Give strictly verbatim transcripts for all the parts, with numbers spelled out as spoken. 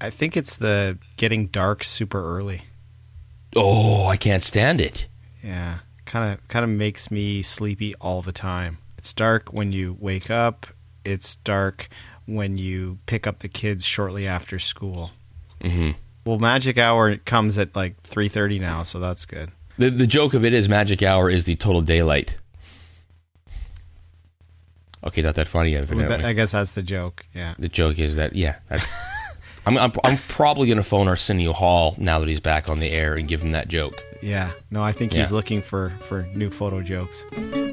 I think it's the getting dark super early. Oh, I can't stand it. Yeah, kind of kind of makes me sleepy all the time. It's dark when you wake up. It's dark when you pick up the kids shortly after school. Mm-hmm. Well, magic hour comes at like three thirty now, so that's good. The the joke of it is magic hour is the total daylight. Okay, not that funny, evidently. Well, that, I guess that's the joke, yeah. The joke is that, yeah, that's... I'm, I'm I'm probably going to phone Arsenio Hall now that he's back on the air and give him that joke. Yeah, no, I think he's Yeah. looking for, for new photo jokes.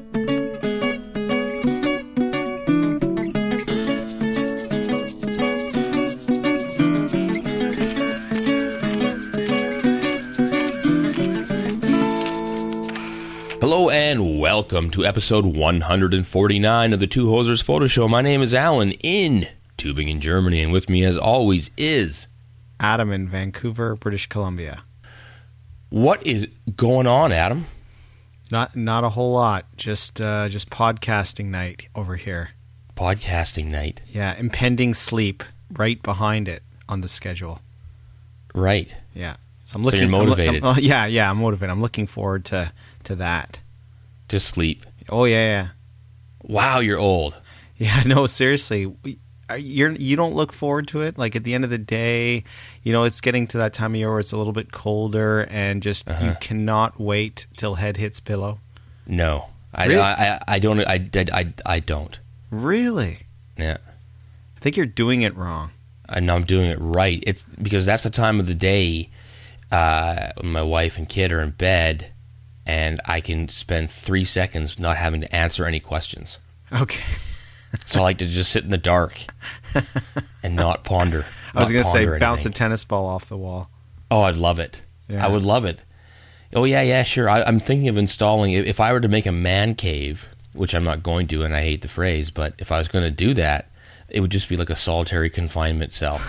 Hello and welcome to episode one hundred forty-nine of the Two Hosers Photo Show. My name is Alan in Tübingen, Germany, and with me as always is... Adam in Vancouver, British Columbia. What is going on, Adam? Not not a whole lot, just uh, just podcasting night over here. Podcasting night. Yeah, impending sleep right behind it on the schedule. Right. Yeah, so I'm So looking. you're I'm look- motivated. I'm- oh, yeah, yeah, I'm motivated. I'm looking forward to to that. To sleep. Oh yeah, yeah, Wow, you're old. yeah. No, seriously, we- are- you're you don't look forward to it. Like at the end of the day, you know, it's getting to that time of year where it's a little bit colder, and just Uh-huh. you cannot wait till head hits pillow. No. I, Really? I, I, I don't. I, I, I, I don't. Really, Yeah. I think you're doing it wrong. I know I'm doing it right. It's because that's the time of the day uh, when my wife and kid are in bed, and I can spend three seconds not having to answer any questions. Okay. So I like to just sit in the dark and not ponder. I was not going to say ponder bounce a anything. tennis ball off the wall. Oh, I'd love it. Yeah. I would love it. Oh, yeah, yeah, sure. I, I'm thinking of installing, if if I were to make a man cave, which I'm not going to, and I hate the phrase, but if I was going to do that, it would just be like a solitary confinement cell.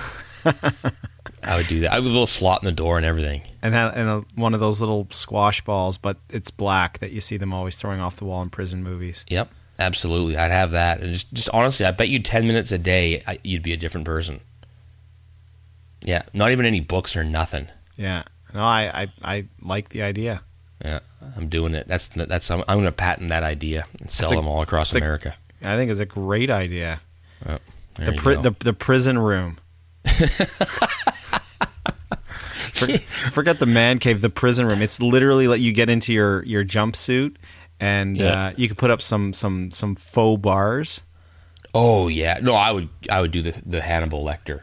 I would do that. I would have a little slot in the door and everything. And ha- and a, one of those little squash balls, but it's black, that you see them always throwing off the wall in prison movies. Yep, absolutely. I'd have that. And just, just honestly, I bet you ten minutes a day, I, you'd be a different person. Yeah, not even any books or nothing. Yeah. No, I, I, I like the idea. Yeah, I'm doing it. That's that's. I'm, I'm going to patent that idea and sell That's a- them all across it's a- America. I think it's a great idea. Oh, there The, you pri- go. the the prison room. For, forget the man cave, the prison room. It's literally like you get into your, your jumpsuit, and Yeah. uh, you can put up some, some, some faux bars. Oh yeah, no, I would I would do the the Hannibal Lecter.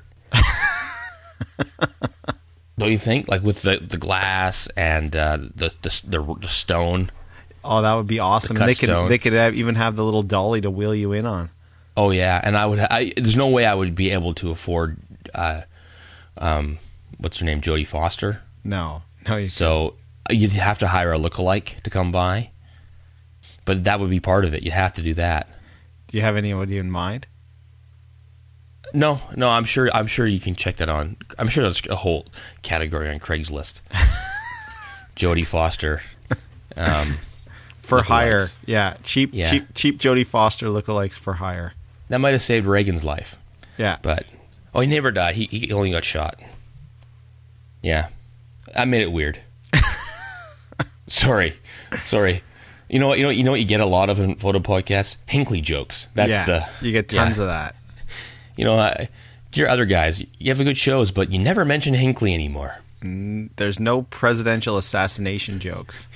Don't you think? Like with the, the glass and uh, the, the the the stone. Oh, that would be awesome. The cut They could stone. they could have, even have the little dolly to wheel you in on. Oh yeah, and I would. I, there's no way I would be able to afford. Uh, um, what's her name? Jodie Foster. No, no, you So you'd have to hire a lookalike to come by. But that would be part of it. You'd have to do that. Do you have anybody in mind? No, no, I'm sure. I'm sure you can check that on. I'm sure that's a whole category on Craigslist. Jodie Foster, um, For Lookalikes. hire, yeah, cheap, Yeah. cheap, cheap Jodie Foster lookalikes for hire. that might have saved Reagan's life, Yeah, but oh, he never died. He he only got shot. Yeah, I made it weird. sorry, sorry. You know what? You know you know what you get a lot of in photo podcasts? Hinckley jokes. That's yeah, the you get tons yeah. of that. You know, I, dear other guys, you have good shows, but you never mention Hinckley anymore. There's no presidential assassination jokes.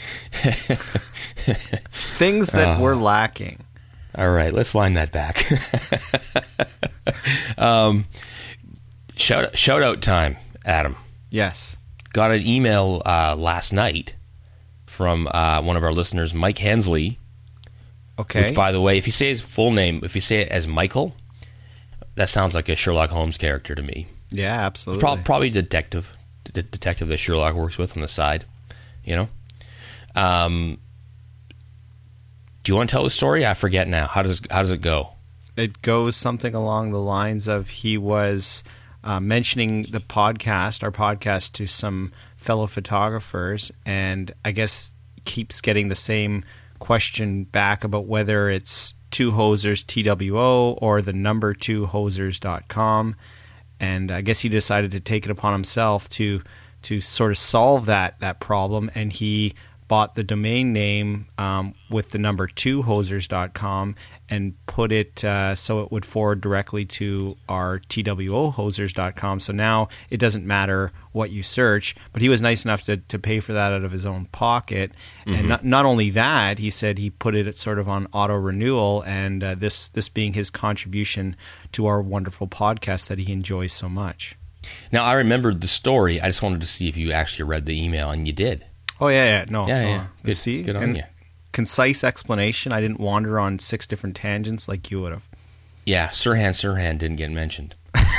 Things that Oh. we're lacking. All right, let's wind that back. um, shout shout out time, Adam. Yes. Got an email uh, last night from uh, one of our listeners, Mike Hensley. Okay. Which, by the way, if you say his full name, if you say it as Michael, that sounds like a Sherlock Holmes character to me. yeah, absolutely. Pro- probably detective, the detective that Sherlock works with on the side. You know. Um, do you want to tell the story? I forget now. How does how does it go? It goes something along the lines of he was uh, mentioning the podcast, our podcast, to some fellow photographers, and I guess keeps getting the same question back about whether it's Two Hosers T W O or the number two hosers dot com. and I guess he decided to take it upon himself to to sort of solve that that problem, and he bought the domain name um, with the number two hosers dot com and put it uh, so it would forward directly to our T W O hosers dot com. So now it doesn't matter what you search, but he was nice enough to, to pay for that out of his own pocket. Mm-hmm. And not, not only that, he said he put it sort of on auto renewal, and uh, this, this being his contribution to our wonderful podcast that he enjoys so much. Now, I remembered the story. I just wanted to see if you actually read the email, and you did. Oh, yeah, yeah. No. Yeah, yeah. Uh, good, see? good on and you. Concise explanation. I didn't wander on six different tangents like you would have. Yeah, Sirhan Sirhan didn't get mentioned.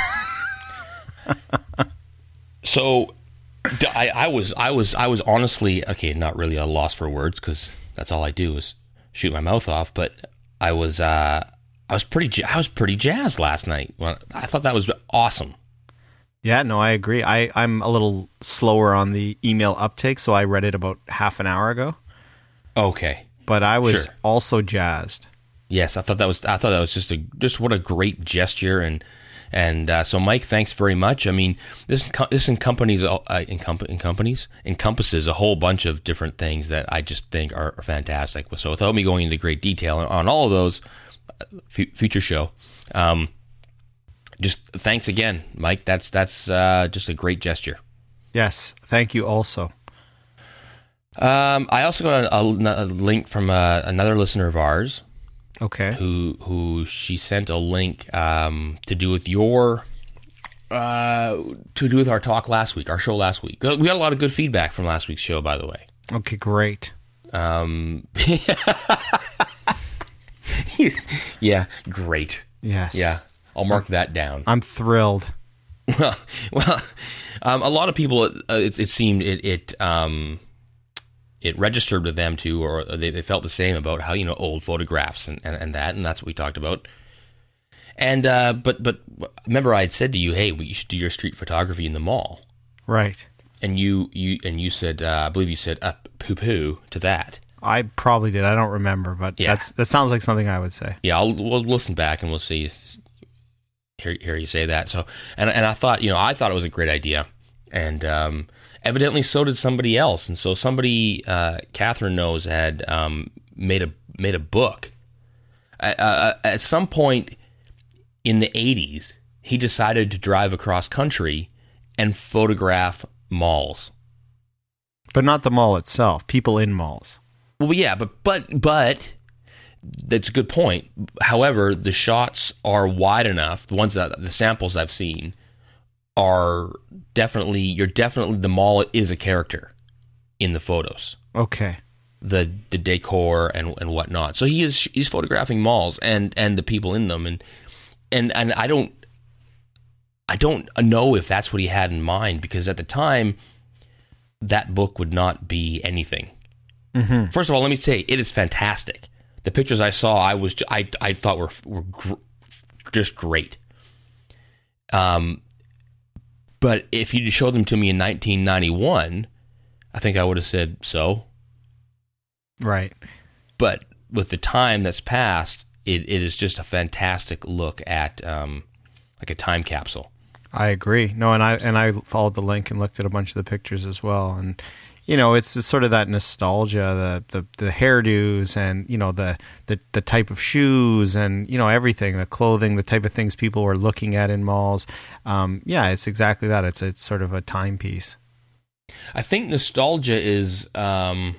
So, I, I was, I was, I was honestly, okay, not really a loss for words, because that's all I do is shoot my mouth off. But I was, uh, I was pretty, I was pretty jazzed last night. Well, I thought that was awesome. Yeah, no, I agree. I, I'm a little slower on the email uptake, so I read it about half an hour ago. Okay. But I was Sure. also jazzed. Yes, I thought that was I thought that was just a just what a great gesture, and and uh, so Mike, thanks very much. I mean, this this encompasses uh, encomp- encompasses encompasses a whole bunch of different things that I just think are, are fantastic. So without me going into great detail on all of those, f- future show. Um, Just thanks again, Mike. That's that's uh, just a great gesture. Yes, thank you also. Um, I also got a, a, a link from uh, another listener of ours. Okay. Who who she sent a link um, to do with your uh, to do with our talk last week, our show last week. We got a lot of good feedback from last week's show, by the way. Okay, great. Um, yeah, great. Yes. Yeah. I'll mark that down. I'm thrilled. Well, well, um, a lot of people, uh, it, it seemed it it um, it registered with them too, or they, they felt the same about how, you know, old photographs and, and, and that, and that's what we talked about. And uh, but but remember, I had said to you, hey, you should do your street photography in the mall, Right. and you you and you said, uh, I believe you said, uh, poo poo to that. I probably did. I don't remember, but Yeah. that's that sounds like something I would say. Yeah, I'll we'll listen back and we'll see. Hear, hear you say that. So, and and I thought, you know, I thought it was a great idea, and um, evidently so did somebody else. And so somebody, uh, Catherine knows, had um, made a made a book. Uh, at some point in the eighties, he decided to drive across country and photograph malls. But not the mall itself. People in malls. Well, yeah, but but but. That's a good point. However, the shots are wide enough. The ones that the samples I've seen are definitely, you're definitely, the mall is a character in the photos. Okay. The the decor and and whatnot. So he is he's photographing malls and and the people in them, and and and I don't I don't know if that's what he had in mind, because at the time that book would not be anything. Mm-hmm. First of all, let me say it is fantastic. The pictures I saw, I was I I thought were were gr- just great. Um, but if you showed them to me in nineteen ninety-one, I think I would have said so. Right. But with the time that's passed, it, it is just a fantastic look at um, like a time capsule. I agree. No, and I and I followed the link and looked at a bunch of the pictures as well, and you know, it's sort of that nostalgia, the, the, the hairdos, and you know, the, the the type of shoes, and you know, everything, the clothing, the type of things people were looking at in malls. Um, yeah, it's exactly that. It's it's sort of a timepiece. I think nostalgia is um,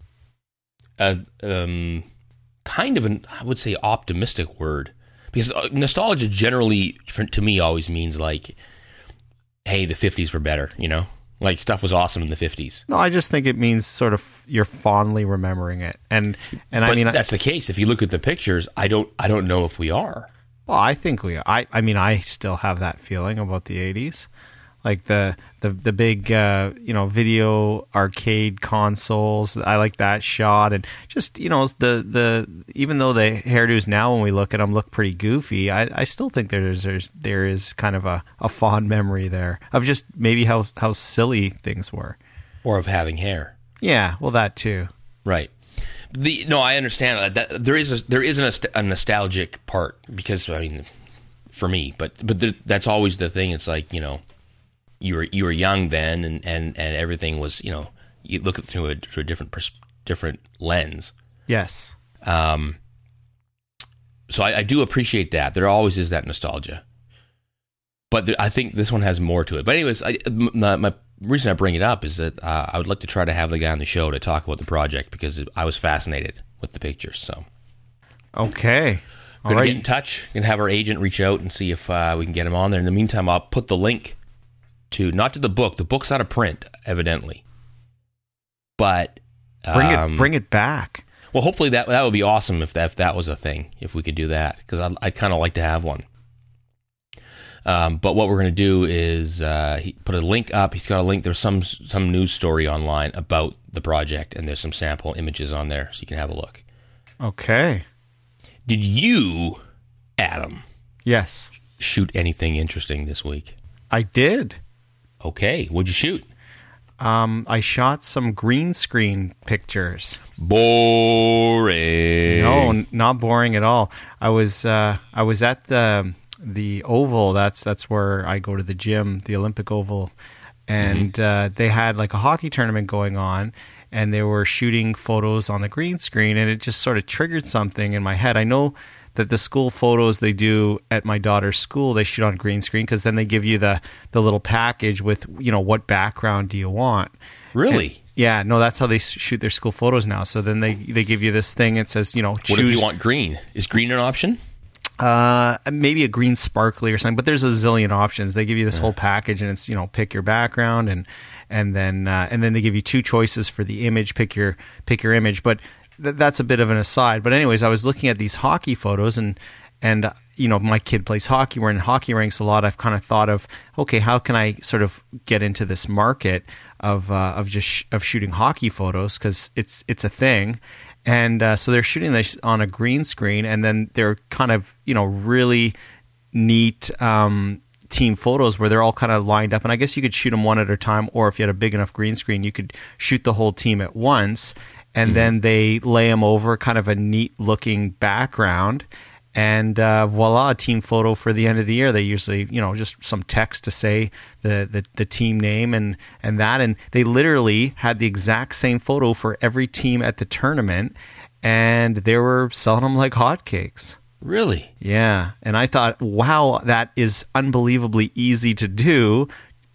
a um, kind of an, I would say, optimistic word, because nostalgia generally, to me, always means like, hey, the fifties were better, you know? Like, stuff was awesome in the fifties. No, I just think it means sort of you're fondly remembering it, and and but I mean that's the case. If you look at the pictures, I don't I don't know if we are. Well, I think we are. I I mean, I still have that feeling about the eighties, like the the the big uh, you know, video arcade consoles. I like that shot, and just, you know, the the even though the hairdos now, when we look at them, look pretty goofy, I, I still think there's there's there is kind of a, a fond memory there of just maybe how how silly things were, or of having hair. Yeah, well, that too. Right. The no, I understand that, that there is a, there is a, a nostalgic part, because I mean, for me. But but th- that's always the thing. It's like, you know, you were you were young then, and, and, and everything was, you know, you look at it through a, through a different pers- different lens. Yes. Um. So I, I do appreciate that. There always is that nostalgia. But there, I think this one has more to it. But anyways, I, my, my reason I bring it up is that uh, I would like to try to have the guy on the show to talk about the project because I was fascinated with the pictures. So, okay, going all to right. get in touch and have our agent reach out and see if uh, we can get him on there. In the meantime, I'll put the link to not to the book. The book's out of print, evidently. But Bring um, it, bring it back. Well, hopefully that that would be awesome if that if that was a thing. If we could do that, because I'd, I'd kind of like to have one. Um, but what we're going to do is uh, he put a link up. He's got a link. There's some some news story online about the project, and there's some sample images on there, so you can have a look. Okay. Did you, Adam, Yes, shoot anything interesting this week? I did. Okay, what'd you shoot? Um, I shot some green screen pictures. Boring. No, n- not boring at all. I was uh, I was at the the Oval. That's that's where I go to the gym, the Olympic Oval, and mm-hmm. uh, they had like a hockey tournament going on, and they were shooting photos on the green screen, and it just sort of triggered something in my head. I know that the school photos they do at my daughter's school, they shoot on green screen because then they give you the the little package with, you know, what background do you want. Really? And, yeah, no, that's how they shoot their school photos now. So then they, they give you this thing. It says, you know, choose. What if you want green? Is green an option? Uh, maybe a green sparkly or something, but there's a zillion options. They give you this yeah. whole package, and it's, you know, pick your background, and and then uh, and then they give you two choices for the image. Pick your pick your image, but th- that's a bit of an aside. But anyways, I was looking at these hockey photos, and and uh, you know, my kid plays hockey. We're in hockey rinks a lot. I've kind of thought of, okay, how can I sort of get into this market of uh, of just sh- of shooting hockey photos, because it's it's a thing. And uh, so they're shooting this on a green screen, and then they're kind of, you know, really neat um, team photos where they're all kind of lined up. And I guess you could shoot them one at a time, or if you had a big enough green screen, you could shoot the whole team at once. And mm-hmm. then they lay them over kind of a neat looking background. And uh, voila, a team photo for the end of the year. They usually, you know, just some text to say the, the, the team name and, and that. And they literally had the exact same photo for every team at the tournament. And they were selling them like hotcakes. Really? Yeah. And I thought, wow, that is unbelievably easy to do.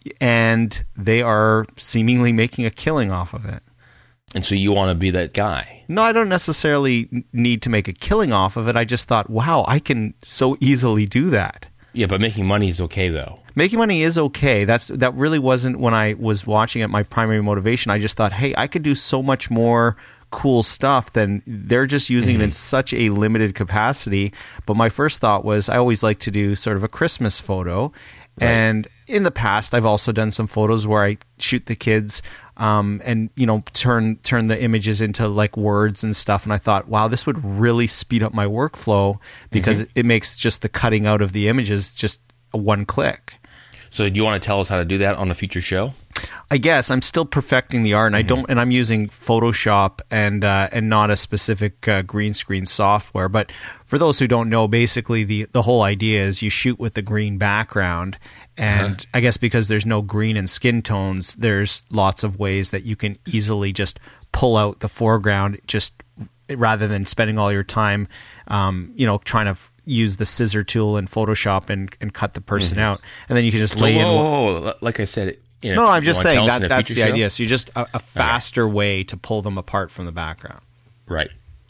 And they are seemingly making a killing off of it. And so you want to be that guy? No, I don't necessarily need to make a killing off of it. I just thought, wow, I can so easily do that. Yeah, but making money is okay, though. Making money is okay. That's that really wasn't, when I was watching it, my primary motivation. I just thought, hey, I could do so much more cool stuff than they're just using mm-hmm. it in such a limited capacity. But my first thought was, I always like to do sort of a Christmas photo. Right. And in the past, I've also done some photos where I shoot the kids um, and, you know, turn turn the images into like words and stuff. And I thought, wow, this would really speed up my workflow because mm-hmm. it makes just the cutting out of the images just a one click. So do you want to tell us how to do that on a future show? I guess I'm still perfecting the art, and mm-hmm. I don't, and I'm using Photoshop and uh, and not a specific uh, green screen software. But for those who don't know, basically the the whole idea is you shoot with the green background, and uh-huh. I guess because there's no green in skin tones, there's lots of ways that you can easily just pull out the foreground, just rather than spending all your time, um, you know, trying to f- use the scissor tool in Photoshop and, and cut the person mm-hmm. out, and then you can just lay whoa, in. Whoa, whoa. Like I said. You know, no, I'm just saying that that's the show? idea. So you just a, a faster okay. way to pull them apart from the background, right?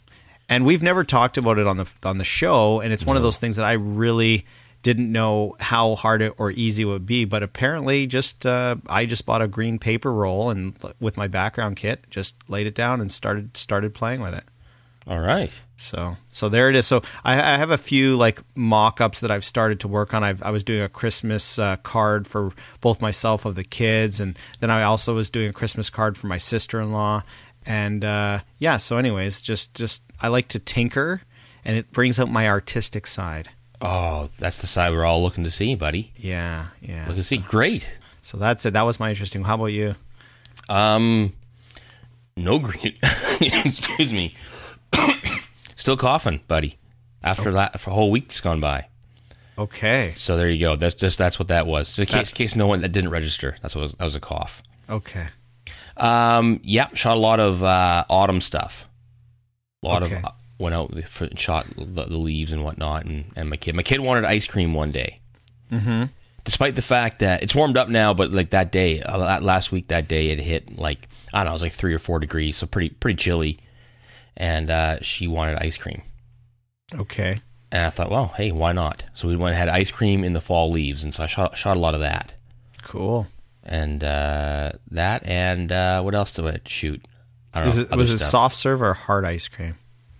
And we've never talked about it on the on the show, and it's no. one of those things that I really didn't know how hard it or easy it would be. But apparently, just uh, I just bought a green paper roll and with my background kit, just laid it down and started started playing with it. All right. So so there it is. So I, I have a few like mock-ups that I've started to work on. I've, I was doing a Christmas uh, card for both myself of the kids, and then I also was doing a Christmas card for my sister-in-law. And uh, yeah, so anyways, just, just I like to tinker, and it brings out my artistic side. Oh, that's the side we're all looking to see, buddy. Yeah, yeah. Looking to see. Great. So that's it. That was my interesting. How about you? Um, no green. Excuse me. Still coughing, buddy. After oh. that, for a whole week's gone by. Okay. So there you go. That's just that's what that was. So in case, in case no one that didn't register, that's what was, that was a cough. Okay. Um, yeah, shot a lot of uh, autumn stuff. A lot Okay. of uh, went out and shot the, the leaves and whatnot, and, and my kid. My kid wanted ice cream one day. Mm-hmm. Despite the fact that it's warmed up now, but like that day, uh, last week, that day it hit like I don't know, it was like three or four degrees, so pretty pretty chilly. And uh, she wanted ice cream. Okay. And I thought, well, hey, why not? So we went and had ice cream in the fall leaves, and so I shot shot a lot of that. Cool. And uh, that, and uh, what else did I shoot? I don't Is know. it, other was it stuff. soft serve or hard ice cream?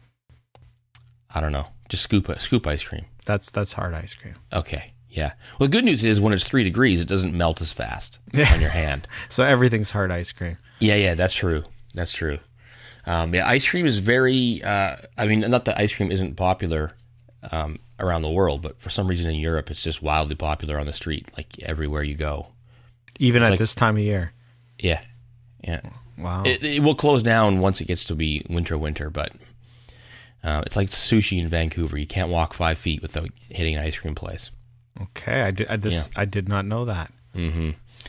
I don't know. Just scoop scoop ice cream. That's that's hard ice cream. Okay, yeah. Well, the good news is when it's three degrees, it doesn't melt as fast Yeah. on your hand. So everything's hard ice cream. Yeah, yeah, that's true. That's true. Um, yeah, ice cream is very. Uh, I mean, not that ice cream isn't popular um, around the world, but for some reason in Europe, it's just wildly popular on the street, like everywhere you go. Even It's at like- this time of year. Yeah, yeah. Wow. It, it will close down once it gets to be winter, winter, but uh, it's like sushi in Vancouver. You can't walk five feet without hitting an ice cream place. okay. I did. I, just, I did not know that. Mm-hmm.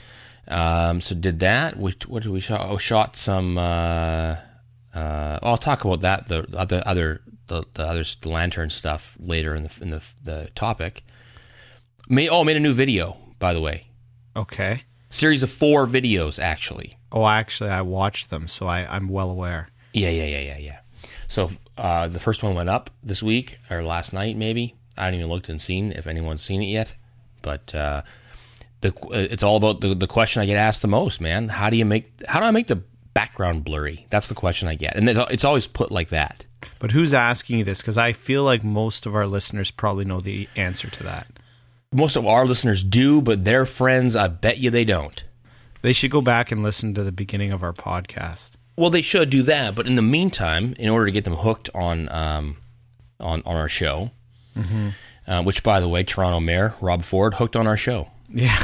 Um, so did that. Which, what did we shot? Oh, shot some. Uh, uh, I'll talk about that. The other, other, the, the other the lantern stuff later in the in the the topic. Made oh, made a new video, by the way. Okay. Series of four videos, actually. Oh, actually, I watched them, so I, I'm well aware. Yeah, yeah, yeah, yeah, yeah. So uh, the first one went up this week or last night, maybe. I haven't even looked and seen if anyone's seen it yet. But uh, the it's all about the the question I get asked the most, man. How do you make? How do I make the background blurry? That's the question I get, and it's it's always put like that. But who's asking you this? Because I feel like most of our listeners probably know the answer to that. Most of our listeners do, but their friends, I bet you they don't. They should go back and listen to the beginning of our podcast. Well, they should do that, but in the meantime, in order to get them hooked on um, on on our show, Mm-hmm. uh, which, by the way, Toronto Mayor Rob Ford hooked on our show. Yeah.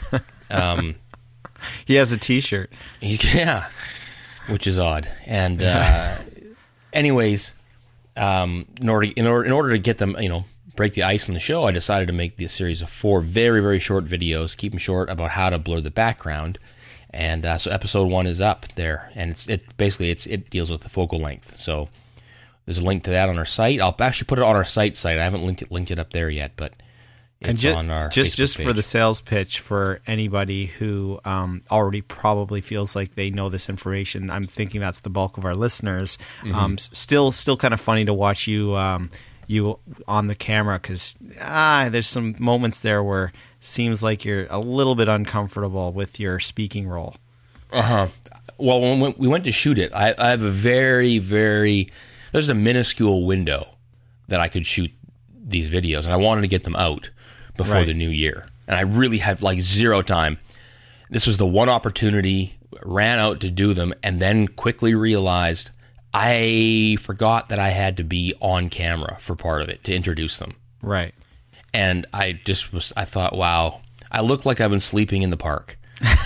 Um, He has a T-shirt. he, yeah, which is odd. And uh, anyways, um, in order in order in order to get them, you know, break the ice on the show, I decided to make this series of four very very short videos, keep them short, about how to blur the background. And uh, so episode one is up there, and it's it basically it's it deals with the focal length. So there's a link to that on our site. I'll actually put it on our site site. I haven't linked it linked it up there yet, but it's and ju- on our just Facebook just for page. the sales pitch for anybody who um, already probably feels like they know this information. I'm thinking that's the bulk of our listeners. Mm-hmm. Um, s- still, still kind of funny to watch you um, you on the camera because ah, there's some moments there where it seems like you're a little bit uncomfortable with your speaking role. Uh huh. Well, when we went to shoot it, I, I have a very, very there's a minuscule window that I could shoot these videos, and I wanted to get them out before Right. the new year, and I really had like zero time. This was the one opportunity. Ran out to do them, and then quickly realized I forgot that I had to be on camera for part of it to introduce them. Right. And I just was, I thought, wow, I look like I've been sleeping in the park.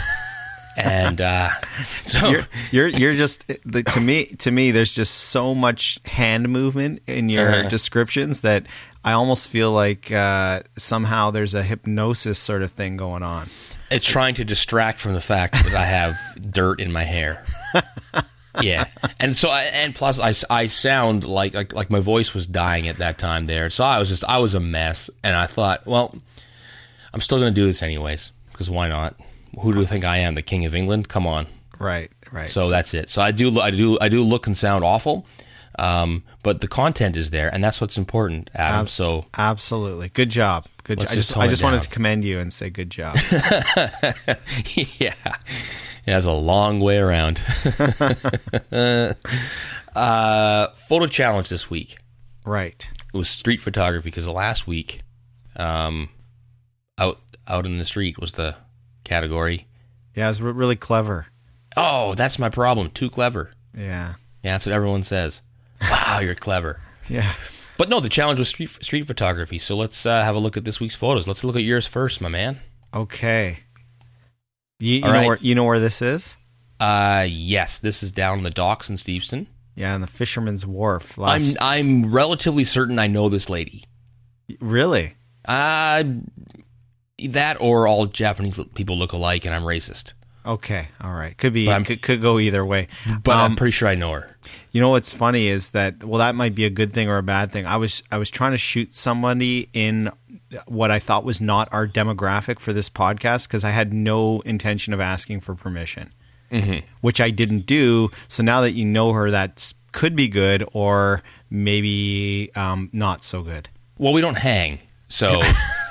And uh, so You're you're you're just the, to me to me. There's just so much hand movement in your Uh-huh. descriptions that I almost feel like uh, somehow there's a hypnosis sort of thing going on. it's trying to distract from the fact that I have dirt in my hair. Yeah, and so I, and plus I, I sound like, like like my voice was dying at that time there. So I was just I was a mess, and I thought, well, I'm still going to do this anyways because why not? Who do you think I am, the King of England? Come on. Right. Right. So that's it. So I do, I do, I do look and sound awful, um, but the content is there, and that's what's important, Adam. Ab- so absolutely good job. Good. Let's Jo- I just just tone I it just wanted down. to commend you and say good job. yeah, it has a long way around. uh, photo challenge this week. Right. It was street photography because the last week, um, out out in the street was the category. Yeah, it's re- really clever. Oh, that's my problem. Too clever. Yeah. Yeah, that's what everyone says. Wow, you're clever. Yeah. But no, the challenge was street street photography. So let's uh, have a look at this week's photos. Let's look at yours first, my man. Okay. You, you All know right. where you know where this is? Uh, yes, this is down the docks in Steveston. Yeah, on the Fisherman's Wharf. Last, I'm I'm relatively certain I know this lady. really? Uh, that or all Japanese people look alike and I'm racist. Okay, all right. Could be could, could go either way. But um, I'm pretty sure I know her. You know what's funny is that, well, that might be a good thing or a bad thing. I was I was trying to shoot somebody in what I thought was not our demographic for this podcast because I had no intention of asking for permission, mm-hmm. which I didn't do. So now that you know her, that could be good or maybe um, not so good. Well, we don't hang, so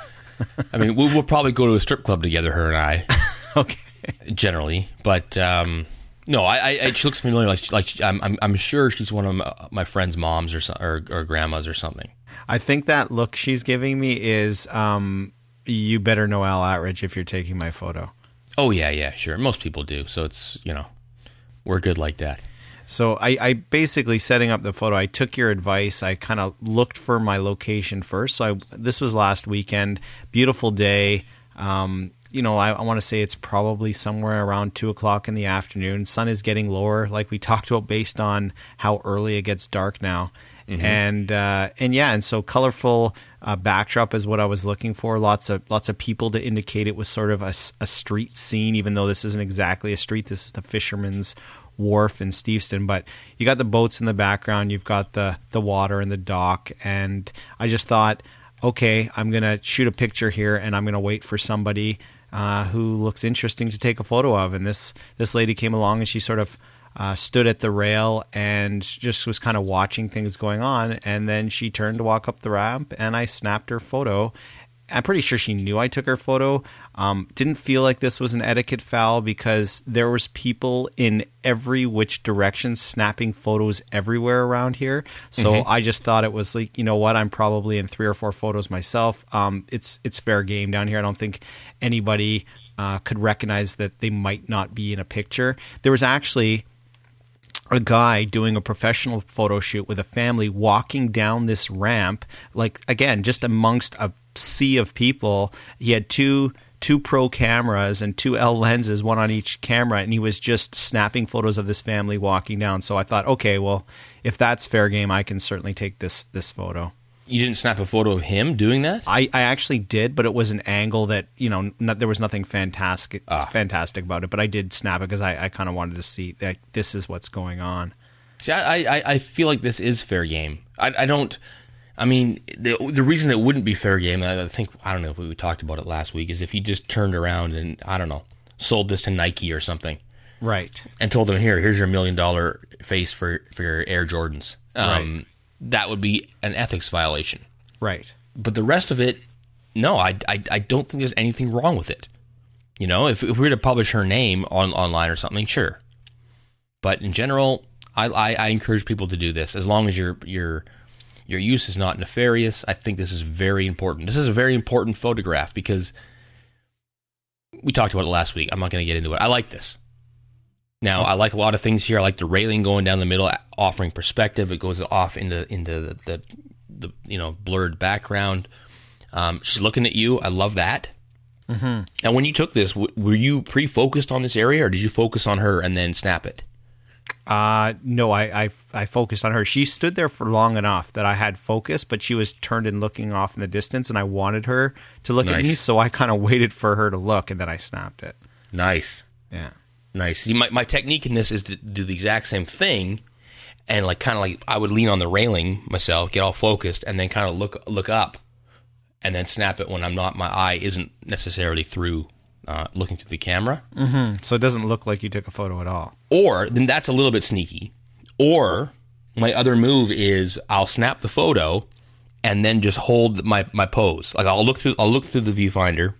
I mean, we'll, we'll probably go to a strip club together, her and I. Okay. Generally, but um, no, I, I she looks familiar. Like, like I'm, I'm, I'm sure she's one of my, my friend's moms or, or or grandmas or something. I think that look she's giving me is, um, you better know Al Attridge if you're taking my photo. Oh yeah, yeah, sure. Most people do, so it's you know, we're good like that. So I, I basically setting up the photo. I took your advice. I kind of looked for my location first. So I, this was last weekend. Beautiful day. Um, You know, I, I want to say it's probably somewhere around two o'clock in the afternoon. Sun is getting lower, like we talked about, based on how early it gets dark now. Mm-hmm. And uh, and yeah, and so colorful uh, backdrop is what I was looking for. Lots of lots of people to indicate it was sort of a, a street scene, even though this isn't exactly a street. This is the Fisherman's Wharf in Steveston, but you got the boats in the background. You've got the the water and the dock, and I just thought, okay, I'm gonna shoot a picture here, and I'm gonna wait for somebody Uh, who looks interesting to take a photo of. And this this lady came along and she sort of uh, stood at the rail and just was kind of watching things going on. And then she turned to walk up the ramp and I snapped her photo. I'm pretty sure she knew I took her photo. Um, didn't feel like this was an etiquette foul because there was people in every which direction snapping photos everywhere around here. So mm-hmm. I just thought it was like, you know what, I'm probably in three or four photos myself. Um, it's it's fair game down here. I don't think anybody uh, could recognize that they might not be in a picture. There was actually a guy doing a professional photo shoot with a family walking down this ramp, like, again, just amongst a sea of people. He had two two pro cameras and two L lenses, one on each camera, and he was just snapping photos of this family walking down. So I thought, okay, well, if that's fair game, I can certainly take this this photo. You didn't snap a photo of him doing that? I, I actually did, but it was an angle that, you know, not, there was nothing fantastic ah. fantastic about it, but I did snap it because I, I kind of wanted to see that this is what's going on. See, I, I, I feel like this is fair game. I, I don't... I mean, the the reason it wouldn't be fair game, I think, I don't know if we talked about it last week, is if you just turned around and, I don't know, sold this to Nike or something. Right. And told them, here, here's your million dollar face for, for your Air Jordans. Um, right. That would be an ethics violation. Right. But the rest of it, no, I, I, I don't think there's anything wrong with it. You know, if, if we were to publish her name on online or something, sure. But in general, I, I, I encourage people to do this as long as you're you're... your use is not nefarious. I think this is very important. This is a very important photograph because we talked about it last week. I'm not going to get into it. I like this. Now, I like a lot of things here. I like the railing going down the middle, offering perspective. It goes off into into the, the, the you know blurred background. Um, she's looking at you. I love that. Mm-hmm. And when you took this, w- were you pre-focused on this area, or did you focus on her and then snap it? Uh, no, I, I I focused on her. She stood there for long enough that I had focus, but she was turned and looking off in the distance, and I wanted her to look nice. at me, so I kind of waited for her to look, and then I snapped it. Nice. Yeah. Nice. See, my, my technique in this is to do the exact same thing, and like kind of like I would lean on the railing myself, get all focused, and then kind of look look up, and then snap it when I'm not, my eye isn't necessarily through uh, looking through the camera. Mm-hmm. So it doesn't look like you took a photo at all. Or, then that's a little bit sneaky. Or, my other move is I'll snap the photo and then just hold my, my pose. Like I'll look through I'll look through the viewfinder,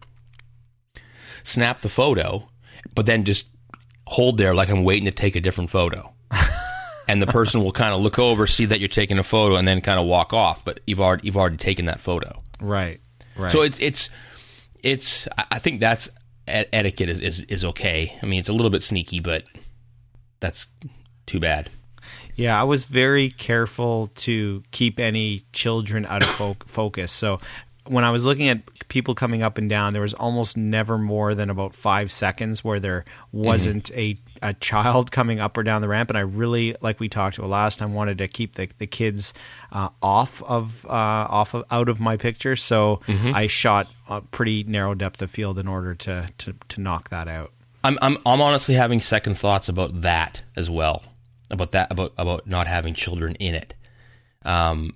snap the photo, but then just hold there like I'm waiting to take a different photo. And the person will kind of look over, see that you're taking a photo, and then kind of walk off. But you've already you've already taken that photo. Right. Right. So it's it's it's. I think that's etiquette is, is is okay. I mean, it's a little bit sneaky, but that's too bad. Yeah, I was very careful to keep any children out of fo- focus. So when I was looking at people coming up and down, there was almost never more than about five seconds where there wasn't mm-hmm. a, a child coming up or down the ramp. And I really, like we talked about last time, wanted to keep the, the kids uh, off of uh, off of out of my picture. So mm-hmm. I shot a pretty narrow depth of field in order to to, to knock that out. I'm I'm I'm honestly having second thoughts about that as well. About that about about not having children in it. Um.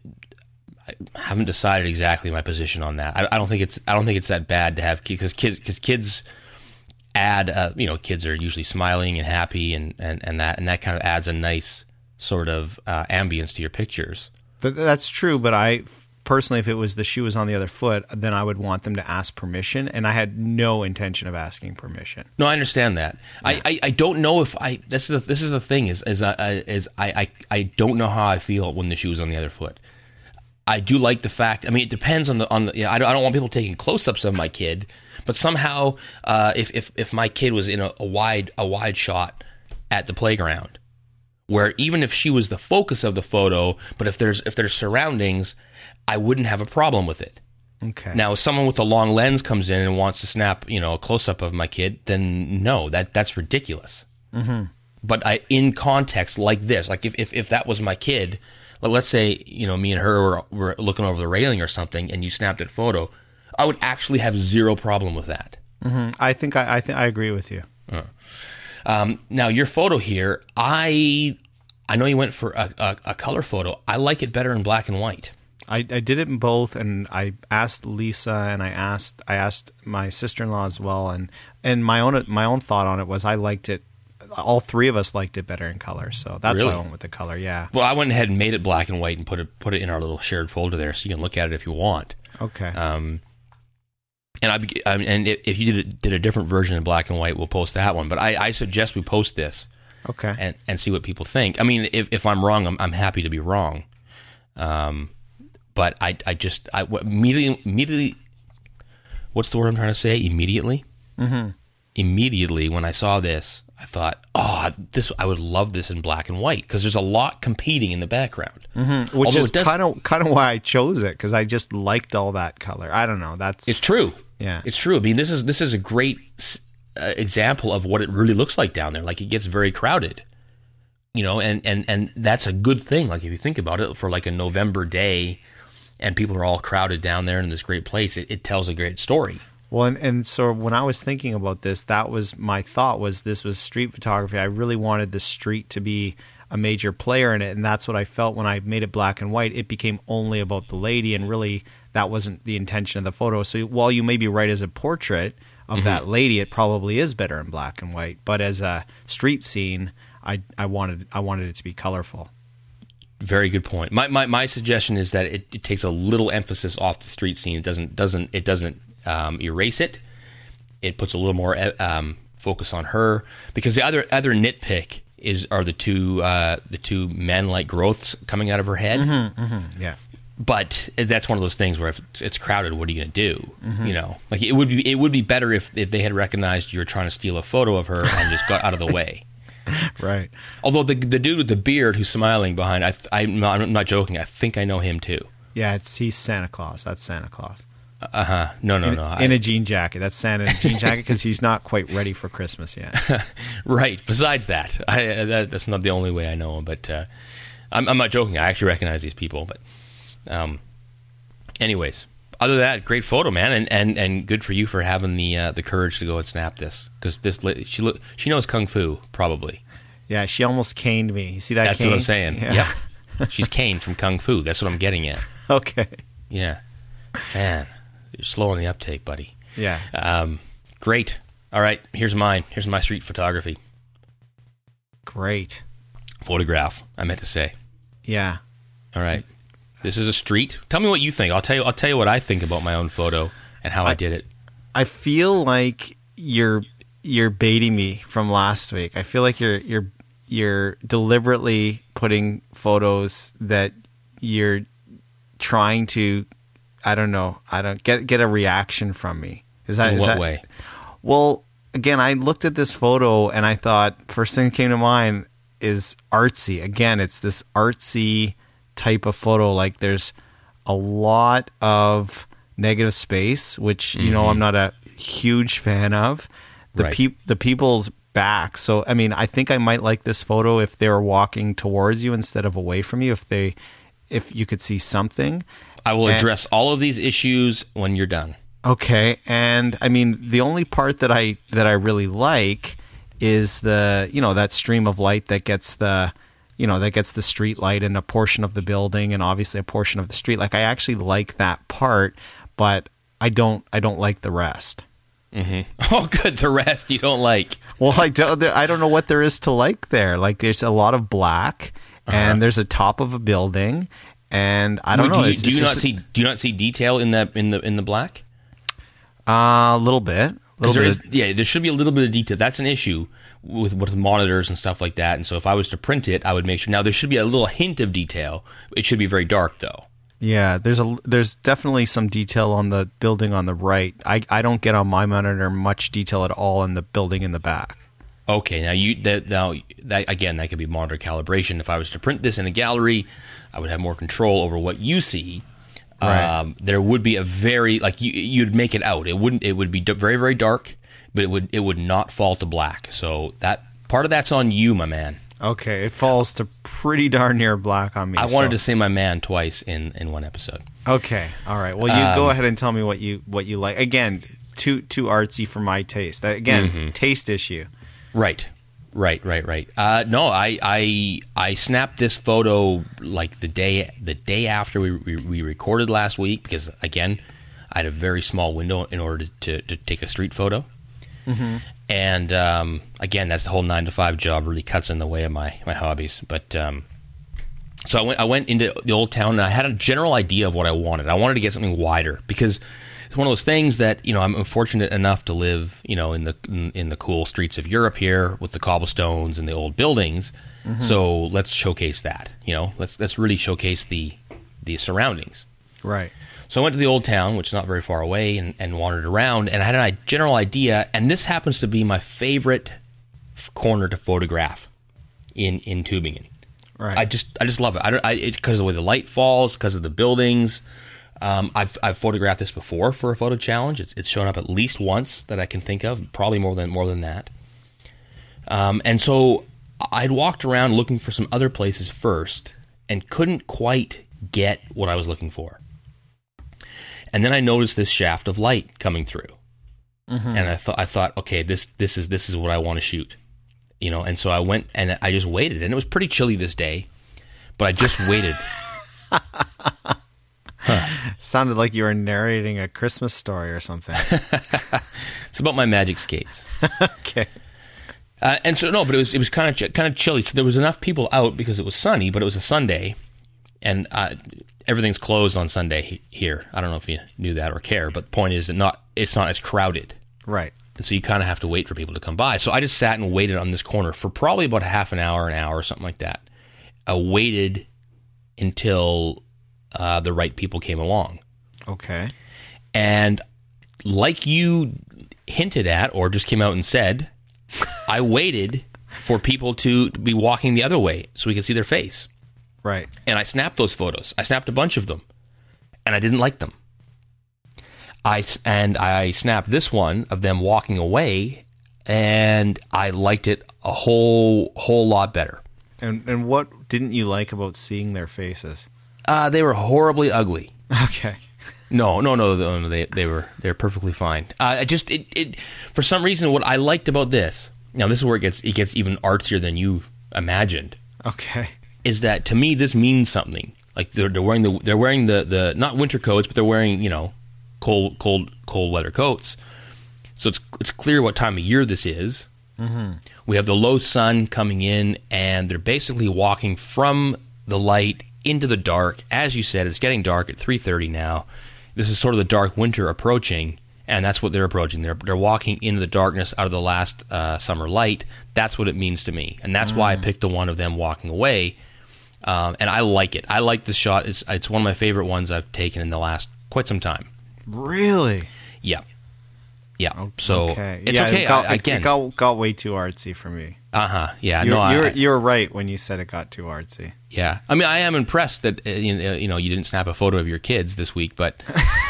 I haven't decided exactly my position on that. I, I don't think it's I don't think it's that bad to have because kids because kids add uh, you know kids are usually smiling and happy and, and, and that and that kind of adds a nice sort of uh, ambience to your pictures. That's true, but I personally, if it was the shoe was on the other foot, then I would want them to ask permission, and I had no intention of asking permission. No, I understand that. Yeah. I, I, I don't know if I this is the, this is the thing is is I is I, I I don't know how I feel when the shoe is on the other foot. I do like the fact. I mean, it depends on the on the. You know, I don't. I don't want people taking close-ups of my kid, but somehow, uh, if if if my kid was in a, a wide a wide shot at the playground, where even if she was the focus of the photo, but if there's if there's surroundings, I wouldn't have a problem with it. Okay. Now, if someone with a long lens comes in and wants to snap, you know, a close-up of my kid, then no, that that's ridiculous. Mm-hmm. But I, in context like this, like if if if that was my kid. Let's say, you know, me and her were, were looking over the railing or something, and you snapped a photo. I would actually have zero problem with that. Mm-hmm. I think I, I think I agree with you. Uh. Um, now, your photo here, I I know you went for a, a, a color photo. I like it better in black and white. I, I did it in both, and I asked Lisa, and I asked I asked my sister-in-law as well, and and my own my own thought on it was I liked it. All three of us liked it better in color, so that's really? why I went with the color. Yeah. Well, I went ahead and made it black and white and put it put it in our little shared folder there, so you can look at it if you want. Okay. Um, and I, I and if you did a, did a different version in black and white, we'll post that one. But I, I suggest we post this. Okay. And and see what people think. I mean, if if I'm wrong, I'm I'm happy to be wrong. Um, but I I just I immediately immediately. What's the word I'm trying to say? Immediately. Mm-hmm. Immediately when I saw this, I thought, oh, this I would love this in black and white because there's a lot competing in the background. Mm-hmm. Which Although is kind of kind of why I chose it because I just liked all that color. I don't know. That's it's true. Yeah, it's true. I mean, this is this is a great uh, example of what it really looks like down there. Like it gets very crowded, you know, and and and that's a good thing. Like if you think about it, for like a November day, and people are all crowded down there in this great place, it, it tells a great story. Well, and, and so when I was thinking about this, that was my thought was this was street photography. I really wanted the street to be a major player in it, and that's what I felt when I made it black and white. It became only about the lady, and really that wasn't the intention of the photo. So while you may be right as a portrait of mm-hmm. that lady, it probably is better in black and white. But as a street scene, I I wanted I wanted it to be colorful. Very good point. My my, my suggestion is that it, it takes a little emphasis off the street scene. It doesn't doesn't it doesn't. Um, erase it. It puts a little more um, focus on her because the other other nitpick is are the two uh, the two man-like growths coming out of her head. Mm-hmm, mm-hmm, yeah, but that's one of those things where if it's crowded, what are you going to do? Mm-hmm. You know, like it would be it would be better if if they had recognized you were trying to steal a photo of her and just got out of the way. Right. Although the the dude with the beard who's smiling behind, I I'm not, I'm not joking. I think I know him too. Yeah, it's he's Santa Claus. That's Santa Claus. Uh huh. No, no, in, no. In I, a jean jacket. That's Santa in a jean jacket because he's not quite ready for Christmas yet. Right. Besides that, I, that, that's not the only way I know him. But uh, I'm, I'm not joking. I actually recognize these people. But, um, anyways, other than that, great photo, man, and and, and good for you for having the uh, the courage to go and snap this because this she look she knows kung fu probably. Yeah, she almost caned me. You see that? That's cane? what I'm saying. Yeah, yeah. She's caned from kung fu. That's what I'm getting at. Okay. Yeah, man. You're slow on the uptake, buddy. Yeah. Um, great. All right. Here's mine. Here's my street photography. Great. Photograph, I meant to say. Yeah. All right. This is a street. Tell me what you think. I'll tell you. I'll tell you what I think about my own photo and how I, I did it. I feel like you're you're baiting me from last week. I feel like you're you're you're deliberately putting photos that you're trying to. I don't know. I don't get get a reaction from me. Is that in is what that, way? Well, again, I looked at this photo and I thought first thing that came to mind is artsy. Again, it's this artsy type of photo. Like there's a lot of negative space, which you mm-hmm. know I'm not a huge fan of. The right. pe- the people's back. So I mean, I think I might like this photo if they were walking towards you instead of away from you. If they, if you could see something. I will and, address all of these issues when you're done. Okay, and I mean, the only part that I that I really like is the you know that stream of light that gets the you know that gets the street light and a portion of the building and obviously a portion of the street. Like I actually like that part, but I don't I don't like the rest. Mm-hmm. Oh, good. The rest you don't like. Well, I don't. I don't know what there is to like there. Like there's a lot of black, uh-huh. and there's a top of a building, and I don't well, know. Do you, it's, do it's you not just, see? Do you not see detail in that in the in the black? Uh, a little bit. Little there bit. Is, yeah, there should be a little bit of detail. That's an issue with with monitors and stuff like that. And so if I was to print it, I would make sure. Now there should be a little hint of detail. It should be very dark though. Yeah, there's a there's definitely some detail on the building on the right. I, I don't get on my monitor much detail at all in the building in the back. Okay, now you that now that again that could be monitor calibration. If I was to print this in a gallery, I would have more control over what you see. Right. Um, there would be a very like you you'd make it out. It wouldn't. It would be d- very very dark, but it would it would not fall to black. So that part of that's on you, my man. Okay, it falls to pretty darn near black on me. I wanted so. to say my man twice in, in one episode. Okay, all right. Well, you um, go ahead and tell me what you what you like. Again, too too artsy for my taste. Again, mm-hmm. taste issue. Right, right, right, right. Uh, no, I, I I snapped this photo like the day the day after we we, we recorded last week because again, I had a very small window in order to to take a street photo. Mm-hmm. And um, again, that's the whole nine to five job really cuts in the way of my, my hobbies. But um, so I went I went into the old town and I had a general idea of what I wanted. I wanted to get something wider because it's one of those things that you know I'm fortunate enough to live you know in the in, in the cool streets of Europe here with the cobblestones and the old buildings. Mm-hmm. So let's showcase that. You know, let's let's really showcase the the surroundings. Right. So I went to the old town, which is not very far away, and, and wandered around, and I had a general idea, and this happens to be my favorite f- corner to photograph in, in Tübingen. Right. I just I just love it. I don't I, it because of the way the light falls, because of the buildings. Um, I've I've photographed this before for a photo challenge. It's it's shown up at least once that I can think of, probably more than more than that. Um, and so I'd walked around looking for some other places first, and couldn't quite get what I was looking for. And then I noticed this shaft of light coming through, mm-hmm. and I thought, I thought, okay, this this is this is what I want to shoot, you know. And so I went and I just waited, and it was pretty chilly this day, but I just waited. huh. Sounded like you were narrating a Christmas story or something. It's about my magic skates. Okay. Uh, and so no, but it was it was kind of ch- kind of chilly. So there was enough people out because it was sunny, but it was a Sunday, and uh, everything's closed on Sunday he- here. I don't know if you knew that or care, but the point is that not it's not as crowded, right? And so you kind of have to wait for people to come by. So I just sat and waited on this corner for probably about half an hour, an hour, or something like that. I waited until uh, the right people came along. Okay. And like you hinted at, or just came out and said, I waited for people to be walking the other way so we could see their face. Right. And I snapped those photos. I snapped a bunch of them, and I didn't like them. I and I snapped this one of them walking away, and I liked it a whole whole lot better. And and what didn't you like about seeing their faces? Uh, they were horribly ugly. Okay. No, no, no, no, they they were they're perfectly fine. Uh, I just it, it for some reason what I liked about this. Now this is where it gets it gets even artsier than you imagined. Okay. Is that to me this means something? Like they're they're wearing the they're wearing the, the not winter coats, but they're wearing you know cold cold cold weather coats. So it's it's clear what time of year this is. Mm-hmm. We have the low sun coming in, and they're basically walking from the light into the dark. As you said, it's getting dark at three thirty now. This is sort of the dark winter approaching, and that's what they're approaching. They're they're walking into the darkness out of the last uh, summer light. That's what it means to me, and that's mm. why I picked the one of them walking away. Um, and I like it. I like this shot. It's it's one of my favorite ones I've taken in the last quite some time. Really? Yeah. Yeah. So okay. it's yeah, okay. It got, I, again, it got, got way too artsy for me. Uh huh. Yeah. You're, no, you're, I, you're right when you said it got too artsy. Yeah. I mean, I am impressed that uh, you know you didn't snap a photo of your kids this week, but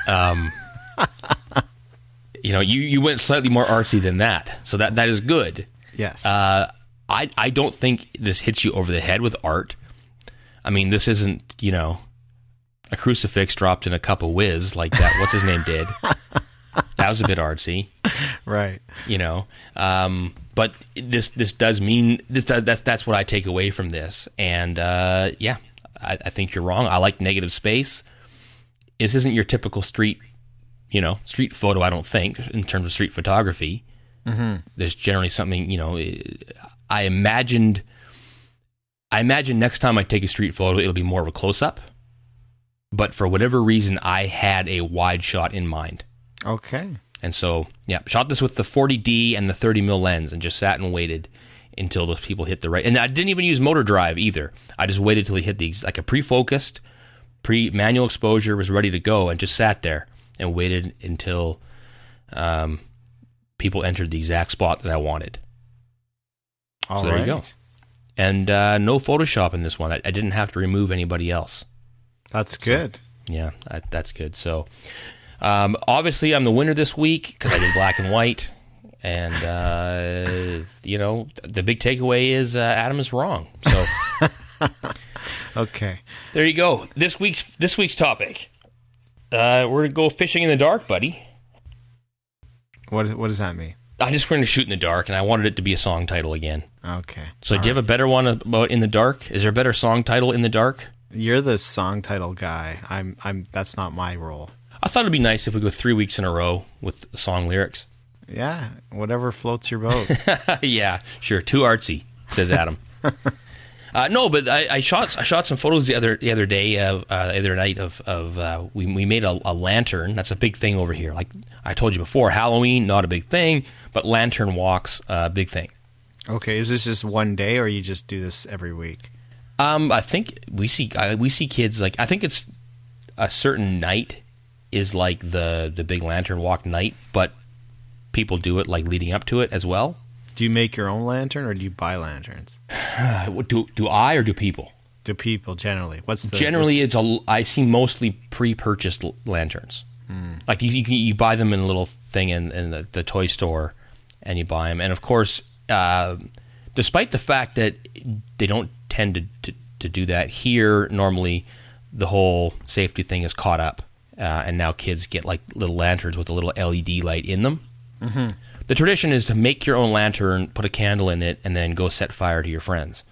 Um, you know, you, you went slightly more artsy than that, so that that is good. Yes. Uh, I I don't think this hits you over the head with art. I mean, this isn't, you know, a crucifix dropped in a cup of whiz like that. What's his name did? That was a bit artsy, right? You know, um, but this this does mean this does, that's that's what I take away from this, and uh, yeah, I, I think you're wrong. I like negative space. This isn't your typical street, you know, street photo. I don't think in terms of street photography. Mm-hmm. There's generally something, you know. I imagined, I imagine next time I take a street photo, it'll be more of a close up. But for whatever reason, I had a wide shot in mind. Okay. And so, yeah, shot this with the forty D and the thirty mil lens and just sat and waited until those people hit the right. And I didn't even use motor drive either. I just waited till he hit these, like a pre-focused, pre-manual exposure was ready to go and just sat there and waited until um, people entered the exact spot that I wanted. All so there right. you go. And uh, no Photoshop in this one. I, I didn't have to remove anybody else. That's good. So, yeah, that, that's good. So... Um, obviously, I'm the winner this week because I did black and white, and uh, you know the big takeaway is uh, Adam is wrong. So, okay, there you go. This week's this week's topic. Uh, we're gonna go fishing in the dark, buddy. What what does that mean? I just wanted to shoot in the dark, and I wanted it to be a song title again. Okay. So, All do you right. have a better one about in the dark? Is there a better song title in the dark? You're the song title guy. I'm I'm. That's not my role. I thought it'd be nice if we go three weeks in a row with song lyrics. Yeah, whatever floats your boat. Yeah, sure. Too artsy, says Adam. uh, no, but I, I shot I shot some photos the other the other day, uh, uh, the other night of of uh, we we made a, a lantern. That's a big thing over here. Like I told you before, Halloween not a big thing, but lantern walks a uh, big thing. Okay, is this just one day, or you just do this every week? Um, I think we see uh, we see kids like I think it's a certain night is like the the big lantern walk night, but people do it like leading up to it as well. Do you make your own lantern, or do you buy lanterns? do do I or do people? Do people generally? What's the Generally, it's a. I see mostly pre-purchased l- lanterns. Mm. Like you, you, can, you buy them in a little thing in, in the, the toy store, and you buy them. And of course, uh, despite the fact that they don't tend to, to to do that here, normally the whole safety thing is caught up. Uh, and now kids get like little lanterns with a little L E D light in them. Mm-hmm. The tradition is to make your own lantern, put a candle in it, and then go set fire to your friends.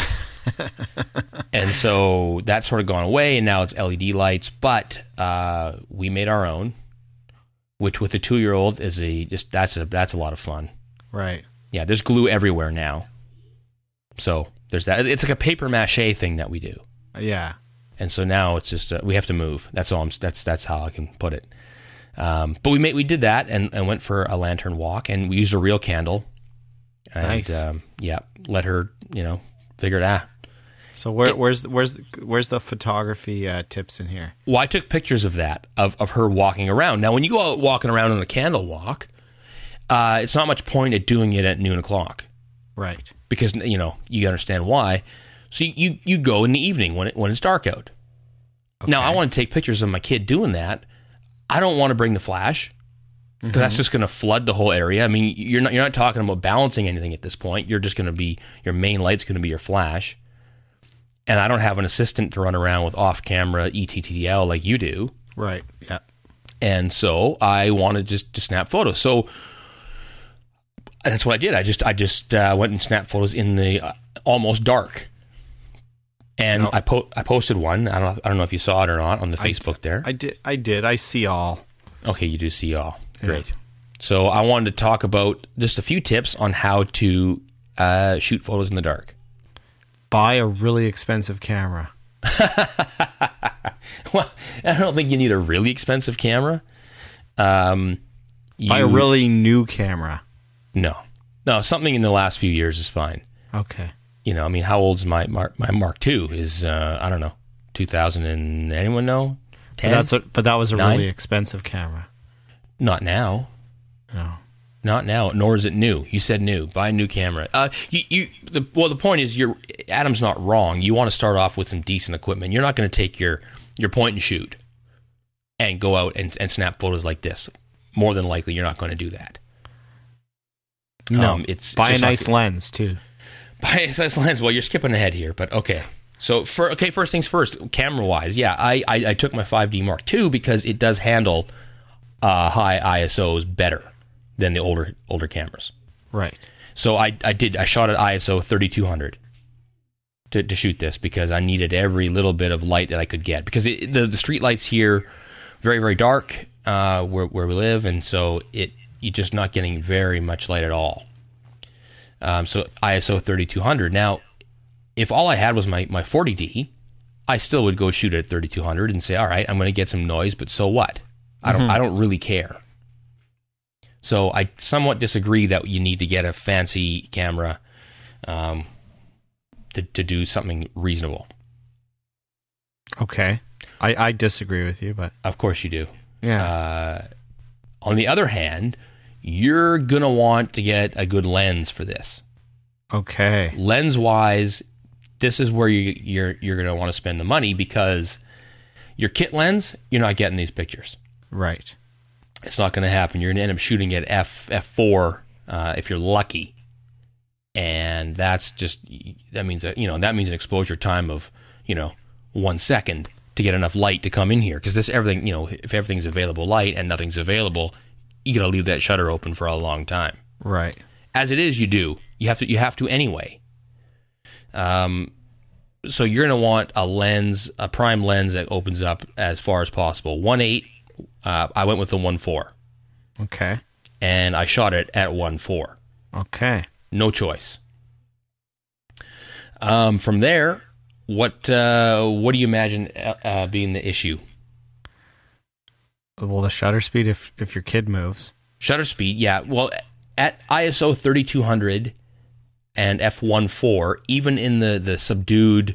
And so that's sort of gone away, and now it's L E D lights. But uh, we made our own, which with a two-year-old is a just that's a that's a lot of fun. Right. Yeah, there's glue everywhere now. So there's that. It's like a paper mache thing that we do. Yeah. And so now it's just uh, we have to move. That's all. I'm, that's that's how I can put it. Um, but we made we did that and, and went for a lantern walk, and we used a real candle. And, nice. Um, yeah, let her you know figure it out. So where, where's where's where's the photography uh, tips in here? Well, I took pictures of that of of her walking around. Now, when you go out walking around on a candle walk, uh, it's not much point at doing it at noon o'clock, right? Because you know you understand why. So you, you, you go in the evening when it when it's dark out. Okay. Now, I want to take pictures of my kid doing that. I don't want to bring the flash because mm-hmm. that's just going to flood the whole area. I mean, you're not you're not talking about balancing anything at this point. You're just going to be your main light's going to be your flash. And I don't have an assistant to run around with off-camera E T T L like you do. Right. Yeah. And so I wanted just to snap photos. So that's what I did. I just I just uh, went and snapped photos in the uh, almost dark. And no. I po- I posted one. I don't know, I don't know if you saw it or not on the Facebook I, there. I did. I did. I see all. Okay, you do see all. Great. Yeah. So I wanted to talk about just a few tips on how to uh, shoot photos in the dark. Buy a really expensive camera. Well, I don't think you need a really expensive camera. Um, you, Buy a really new camera. No, no, something in the last few years is fine. Okay. You know, I mean, how old's my Mark? My Mark two is uh, I don't know, two thousand and anyone know? ten? But that's a, but that was a Nine? really expensive camera. Not now. No. Not now. Nor is it new. You said new. Buy a new camera. Uh, you you. The, well, the point is, you're Adam's not wrong. You want to start off with some decent equipment. You're not going to take your your point and shoot. and go out and, and snap photos like this. More than likely, you're not going to do that. No, um, it's buy it's a nice not, lens too. Buy a nice lens. Well, you're skipping ahead here, but okay. So, for okay, first things first, camera-wise, yeah, I, I, I took my five D Mark two because it does handle uh, high I S Os better than the older older cameras. Right. So I, I did I shot at I S O thirty-two hundred to, to shoot this because I needed every little bit of light that I could get because it, the the street lights here very very dark uh, where where we live, and so it you're just not getting very much light at all. Um, so I S O thirty-two hundred. Now, if all I had was my, my forty D, I still would go shoot it at thirty-two hundred and say, all right, I'm going to get some noise, but so what? I don't mm-hmm. I don't really care. So I somewhat disagree that you need to get a fancy camera um, to to do something reasonable. Okay, I, I disagree with you, but of course you do. Yeah. Uh, on the other hand, you're gonna want to get a good lens for this. Okay. Lens wise, this is where you, you're you're gonna want to spend the money because your kit lens, you're not getting these pictures. Right. It's not going to happen. You're going to end up shooting at f f four uh, if you're lucky, and that's just that means that you know that means an exposure time of you know one second to get enough light to come in here because this everything you know if everything's available light and nothing's available, you got to leave that shutter open for a long time. Right. As it is, you do. You have to. You have to anyway. Um. So you're going to want a lens, a prime lens that opens up as far as possible. one eight. Uh, I went with the one four. Okay. And I shot it at one four. Okay. No choice. Um, from there, what uh, what do you imagine uh, being the issue? Well, the shutter speed if if your kid moves. Shutter speed, yeah. Well, at I S O thirty-two hundred and f one four, even in the, the subdued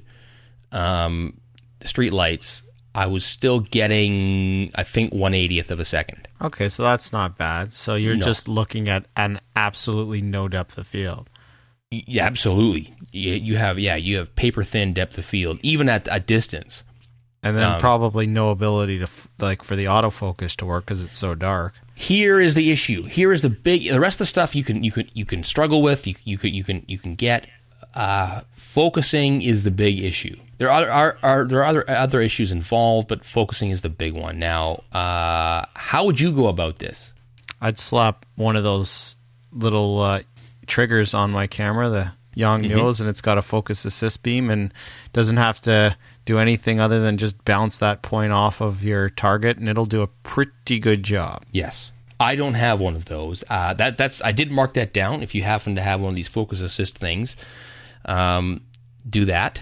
um, street lights, I was still getting, I think, one eightieth of a second. Okay, so that's not bad. So you're No. just looking at an absolutely no depth of field. Yeah, absolutely. You, you have, yeah, you have paper thin depth of field, even at a distance. And then Um, probably no ability to f- like for the autofocus to work because it's so dark. Here is the issue. Here is the big. The rest of the stuff you can you can you can struggle with. You you can you can you can get. Uh, focusing is the big issue. There are, are, are there are other other issues involved, but focusing is the big one. Now, uh, how would you go about this? I'd slap one of those little uh, triggers on my camera, the Yang Mm-hmm. Mules, and it's got a focus assist beam and doesn't have to do anything other than just bounce that point off of your target, and it'll do a pretty good job. Yes, I don't have one of those. Uh, that that's I did mark that down. If you happen to have one of these focus assist things, um, do that.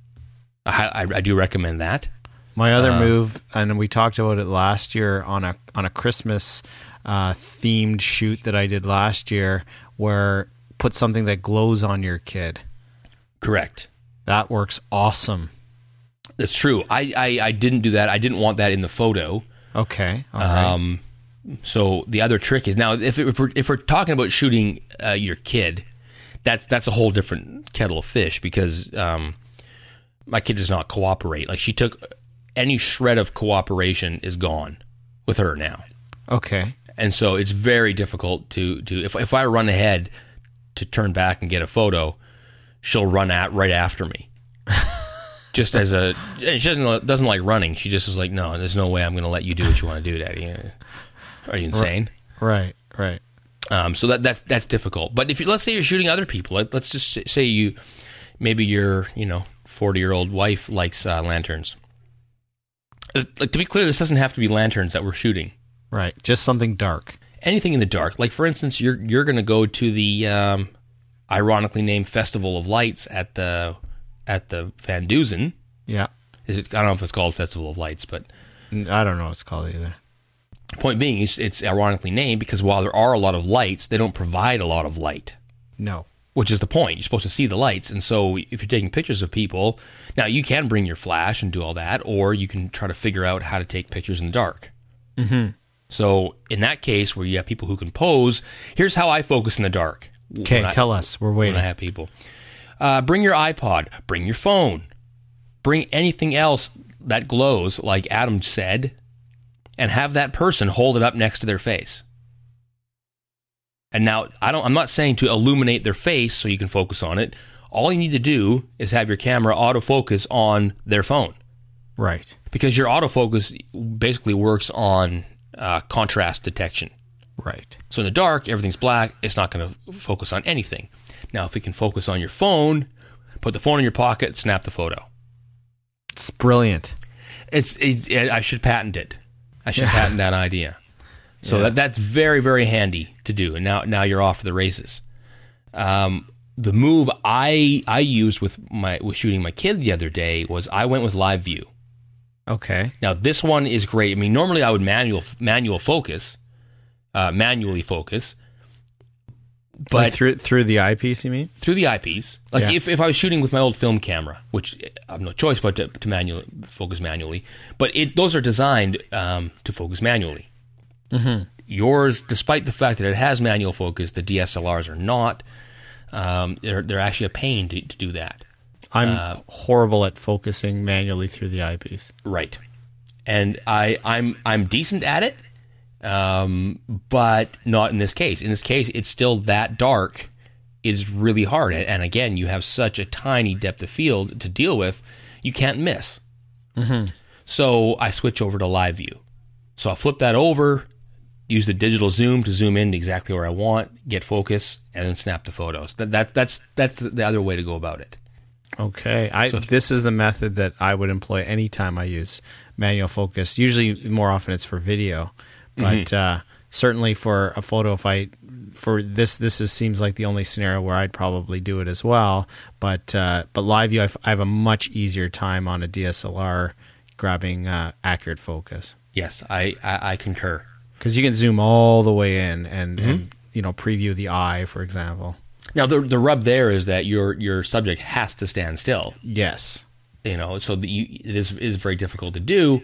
I, I, I do recommend that. My other Uh, move, and we talked about it last year on a on a Christmas uh, themed shoot that I did last year, where put something that glows on your kid. Correct. That works awesome. That's true. I, I, I didn't do that. I didn't want that in the photo. Okay. All right. Um, so the other trick is now if, if we're if we're talking about shooting uh, your kid, that's that's a whole different kettle of fish because um, my kid does not cooperate. Like she took any shred of cooperation is gone with her now, Okay. and so it's very difficult to to if if I run ahead to turn back and get a photo, she'll run at right after me. Just as a, she doesn't, doesn't like running. She just is like, no, there's no way I'm going to let you do what you want to do, Daddy. Are you insane? Right. Right. Um, so that that's that's difficult. But if you, let's say you're shooting other people, let, let's just say you, maybe your you know forty year old wife likes uh, lanterns. Uh, like, to be clear, this doesn't have to be lanterns that we're shooting. Right. Just something dark. Anything in the dark. Like for instance, you're you're going to go to the um, ironically named Festival of Lights at the at the Van Dusen. Yeah. Is it? I don't know if it's called Festival of Lights, but I don't know what it's called either. point being, it's, it's ironically named because while there are a lot of lights, they don't provide a lot of light. No. Which is the point. You're supposed to see the lights, and so if you're taking pictures of people, now you can bring your flash and do all that, or you can try to figure out how to take pictures in the dark. Mm-hmm. So in that case, where you have people who can pose, here's how I focus in the dark. Okay, When I- tell us. We're When waiting. I have people, uh, bring your iPod, bring your phone, bring anything else that glows, like Adam said, and have that person hold it up next to their face. And now, I don't, I'm not saying to illuminate their face so you can focus on it. All you need to do is have your camera autofocus on their phone. Right. Because your autofocus basically works on uh, contrast detection. Right. So in the dark, everything's black. It's not going to focus on anything. Now, if it can focus on your phone, put the phone in your pocket, snap the photo. It's brilliant. It's, it's it, I should patent it. I should Yeah. patent that idea. So Yeah. that that's very, very handy to do. And now now you're off to the races. Um, the move I I used with my with shooting my kid the other day was I went with live view. Okay. Now this one is great. I mean, normally I would manual manual focus, uh, manually focus, but Like through through the eyepiece, you mean? through the eyepiece. Like Yeah. if, if I was shooting with my old film camera, which I have no choice but to, to manual focus manually, but it those are designed um, to focus manually. Mm-hmm. Yours, despite the fact that it has manual focus, the D S L Rs are not. Um, they're they're actually a pain to, to do that. I'm Uh, horrible at focusing manually through the eyepiece. Right, and I I'm I'm decent at it, um, but not in this case. In this case, it's still that dark. It is really hard, and, and again, you have such a tiny depth of field to deal with. You can't miss. Mm-hmm. So I switch over to live view. So I'll flip that over, use the digital zoom to zoom in exactly where I want, get focus, and then snap the photos. That, that that's that's the other way to go about it. Okay. I So this is the method that I would employ anytime I use manual focus. Usually, more often it's for video, but Mm-hmm. uh, certainly for a photo, if I for this this is, seems like the only scenario where I'd probably do it as well. But uh, but live view, I, f- I have a much easier time on a D S L R grabbing uh, accurate focus. Yes, I, I, I concur. Because you can zoom all the way in and, Mm-hmm. and you know preview the eye, for example. Now the the rub there is that your your subject has to stand still. Yes. You know, so the, you, it is is very difficult to do.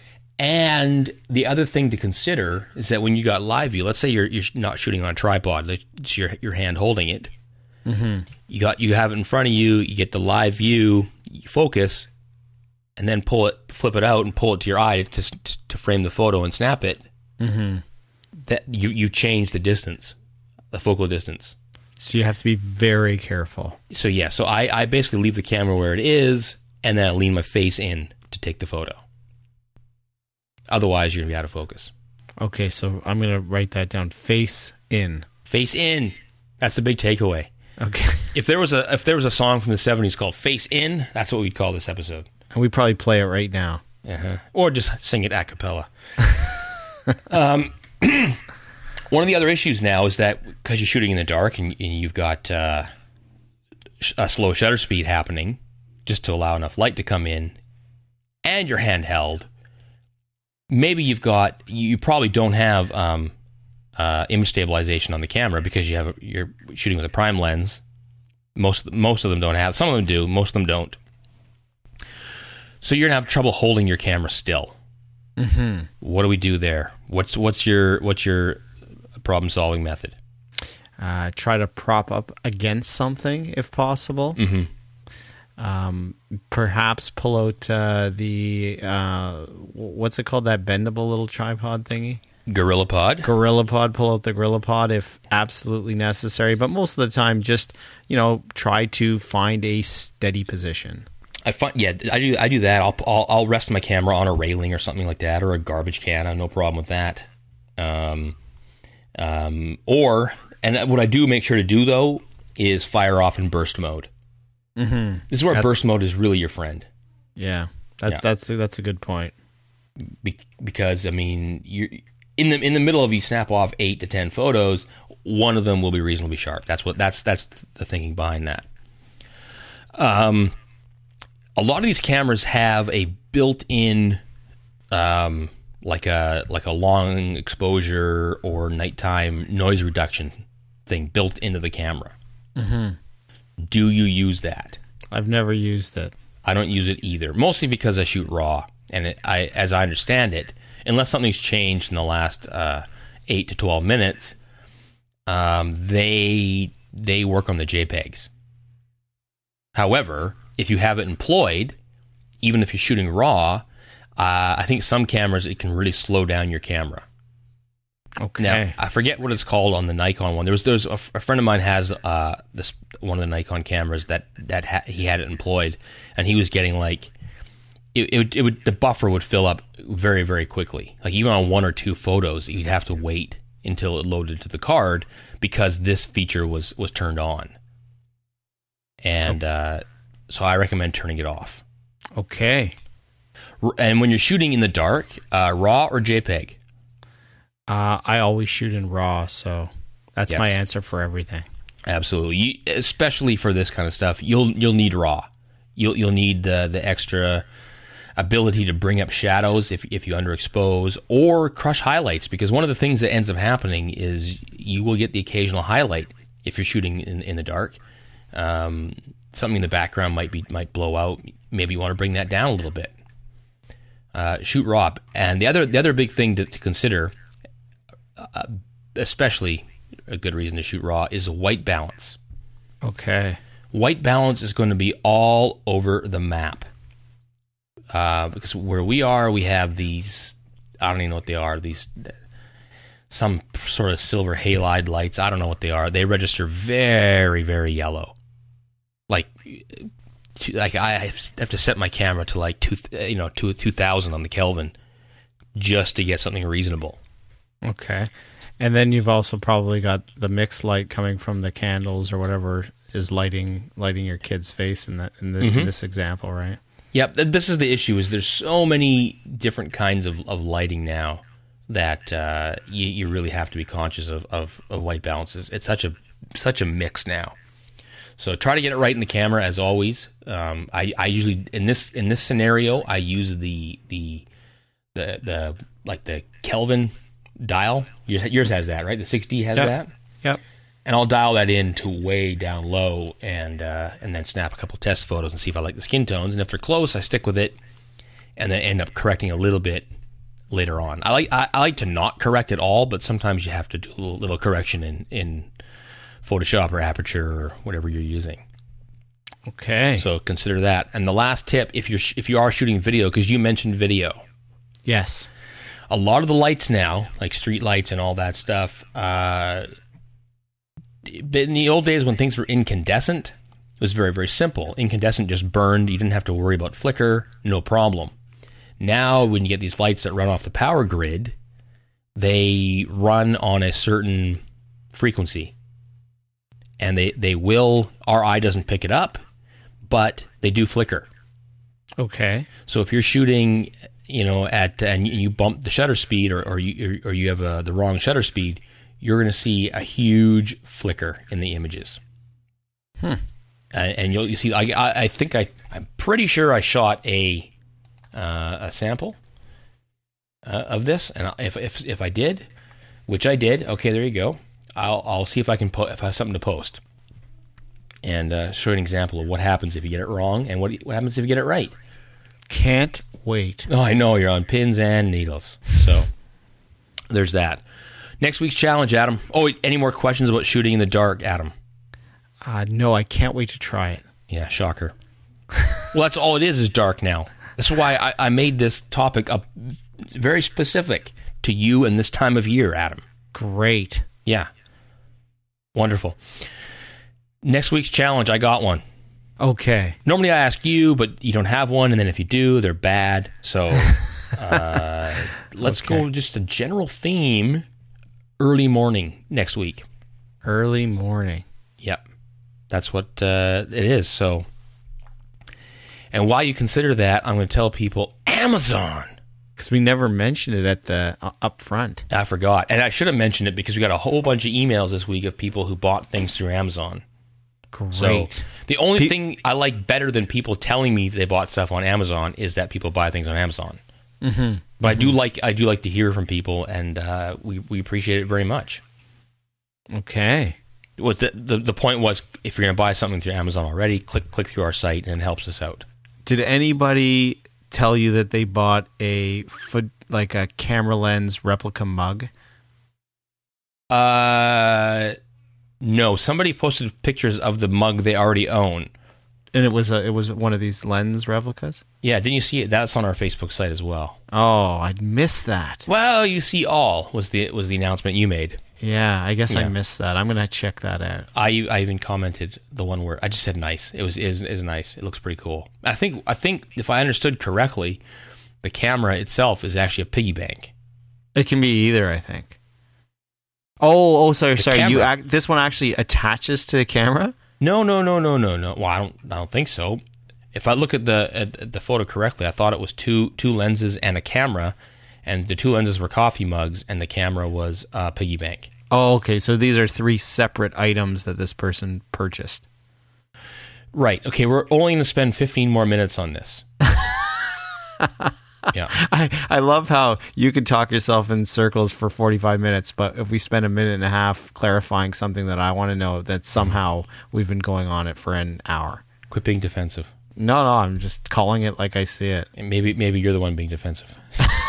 And the other thing to consider is that when you got live view, let's say you're you're not shooting on a tripod, it's your your hand holding it. Mm-hmm. You got you have it in front of you. You get the live view, you focus, and then pull it, flip it out, and pull it to your eye to to frame the photo and snap it. Mm-hmm. That you you change the distance, the focal distance. So you have to be very careful. So yeah, so I I basically leave the camera where it is, and then I lean my face in to take the photo. Otherwise, you're gonna be out of focus. Okay, so I'm going to write that down. Face in. Face in. That's the big takeaway. Okay. If there was a if there was a song from the seventies called "Face In," that's what we'd call this episode. And we probably play it right now. Uh-huh. Or just sing it a cappella. um, one of the other issues now is that because you're shooting in the dark and, and you've got uh, sh- a slow shutter speed happening just to allow enough light to come in, and you're handheld, maybe you've got you probably don't have um, uh, image stabilization on the camera because you have a, you're shooting with a prime lens. Most most of them don't have. Some of them do. Most of them don't. So you're gonna have trouble holding your camera still. Mm-hmm. What do we do there? What's what's your what's your problem solving method? Uh, try to prop up against something if possible. Mm-hmm. Um, perhaps pull out uh, the uh, what's it called? That bendable little tripod thingy. GorillaPod. GorillaPod. Pull out the GorillaPod if absolutely necessary. But most of the time, just you know, try to find a steady position. I find yeah, I do I do that. I'll, I'll I'll rest my camera on a railing or something like that, or a garbage can. I have no problem with that. Um, um, or and what I do make sure to do though is fire off in burst mode. Mm-hmm. This is where That's- burst mode is really your friend. Yeah, that's Yeah. that's that's a good point. Be- because I mean, you in the in the middle of you snap off eight to ten photos, one of them will be reasonably sharp. That's what that's that's the thinking behind that. Um, a lot of these cameras have a built-in, um, like a like a long exposure or nighttime noise reduction thing built into the camera. Mm-hmm. Do you use that? I've never used it. I don't use it either, mostly because I shoot RAW, and it, I, as I understand it, unless something's changed in the last uh, eight to twelve minutes, um, they they work on the JPEGs. However, if you have it employed, even if you're shooting RAW, Uh, I think some cameras, it can really slow down your camera. Okay. Now, I forget what it's called on the Nikon one. There was, there was a, a friend of mine has uh, this one of the Nikon cameras that that ha- he had it employed, and he was getting like it, it, would, it would the buffer would fill up very very quickly. Like even on one or two photos, you'd have to wait until it loaded to the card because this feature was was turned on. And okay. uh, so I recommend turning it off. Okay. And when you're shooting in the dark, uh, RAW or JPEG? Uh, I always shoot in RAW, so that's Yes. my answer for everything. Absolutely, you, especially for this kind of stuff, you'll you'll need RAW. You'll you'll need the the extra ability to bring up shadows if if you underexpose or crush highlights. Because one of the things that ends up happening is you will get the occasional highlight if you're shooting in, in the dark. Um, something in the background might be might blow out. Maybe you want to bring that down a little bit. Uh, shoot RAW, and the other the other big thing to, to consider. Uh, especially a good reason to shoot RAW is white balance. Okay. White balance is going to be all over the map. Uh, because where we are, we have these, I don't even know what they are, these, some sort of silver halide lights. I don't know what they are. They register very, very yellow. Like, like I have to set my camera to like two, you know, two, two thousand on the Kelvin just to get something reasonable. Okay. And then you've also probably got the mixed light coming from the candles or whatever is lighting lighting your kid's face in that in, the, Mm-hmm. in this example, right? Yep. This is the issue: is there's so many different kinds of, of lighting now that uh, you, you really have to be conscious of, of, of white balances. It's such a such a mix now. So try to get it right in the camera as always. Um, I, I usually in this in this scenario I use the the the the like the Kelvin dial. Yours, yours has that, right? The six D has Yep. that. Yep. And I'll dial that in to way down low, and uh, and then snap a couple test photos and see if I like the skin tones. And if they're close, I stick with it, and then end up correcting a little bit later on. I like I, I like to not correct at all, but sometimes you have to do a little, little correction in, in Photoshop or Aperture or whatever you're using. Okay. So consider that. And the last tip, if you're if you are shooting video, because you mentioned video. Yes. A lot of the lights now, like street lights and all that stuff, uh, in the old days when things were incandescent, it was very, very simple. Incandescent just burned. You didn't have to worry about flicker. No problem. Now, when you get these lights that run off the power grid, they run on a certain frequency. And they, they will, our eye doesn't pick it up, but they do flicker. Okay. So if you're shooting, you know, at and you bump the shutter speed, or or you or you have uh, the wrong shutter speed, you're going to see a huge flicker in the images. Hmm. Uh, and you'll you see. I, I I think I I'm pretty sure I shot a uh, a sample uh, of this, and if if if I did, which I did, okay, there you go. I'll I'll see if I can po- if I have something to post, and uh, show an example of what happens if you get it wrong, and what what happens if you get it right. Can't wait. Oh, I know, you're on pins and needles. So there's that. Next week's challenge, Adam. Oh, wait, any more questions about shooting in the dark, Adam? Uh, no, I can't wait to try it. Yeah, shocker. Well, that's all it is, is dark now. That's why I, I made this topic up very specific to you and this time of year, Adam. Great. Yeah. Wonderful. Next week's challenge, I got one. Okay. Normally I ask you, but you don't have one, and then if you do, they're bad. So uh, let's Okay. go just a general theme, early morning next week. Early morning. Yep. That's what uh, it is. So, and while you consider that, I'm going to tell people Amazon. Because we never mentioned it at the uh, up front. I forgot. And I should have mentioned it because we got a whole bunch of emails this week of people who bought things through Amazon. Great. So the only Pe- thing I like better than people telling me they bought stuff on Amazon is that people buy things on Amazon. Mm-hmm. But I do like I do like to hear from people, and uh, we we appreciate it very much. Okay. What the, the the point was, if you're going to buy something through Amazon already, click click through our site, and it helps us out. Did anybody tell you that they bought a foot like a camera lens replica mug? Uh, no. Somebody posted pictures of the mug they already own. And it was a, it was one of these lens replicas? Yeah, didn't you see it? That's on our Facebook site as well. Oh, I missed that. Well, you see all was the was the announcement you made. Yeah, I guess Yeah. I missed that. I'm going to check that out. I I even commented the one where I just said nice. It was is is nice. It looks pretty cool. I think I think if I understood correctly, the camera itself is actually a piggy bank. It can be either, I think. Oh, oh, sorry, The sorry. You camera. act, this one actually attaches to the camera? No, no, no, no, no, no. Well, I don't I don't think so. If I look at the at, at the photo correctly, I thought it was two two lenses and a camera, and the two lenses were coffee mugs, and the camera was a piggy bank. Oh, okay. So these are three separate items that this person purchased. Right. Okay, we're only going to spend fifteen more minutes on this. Yeah. I, I love how you could talk yourself in circles for forty-five minutes, but if we spend a minute and a half clarifying something that I want to know, that somehow we've been going on it for an hour. Quit being defensive. No, no, I'm just calling it like I see it. And maybe maybe you're the one being defensive.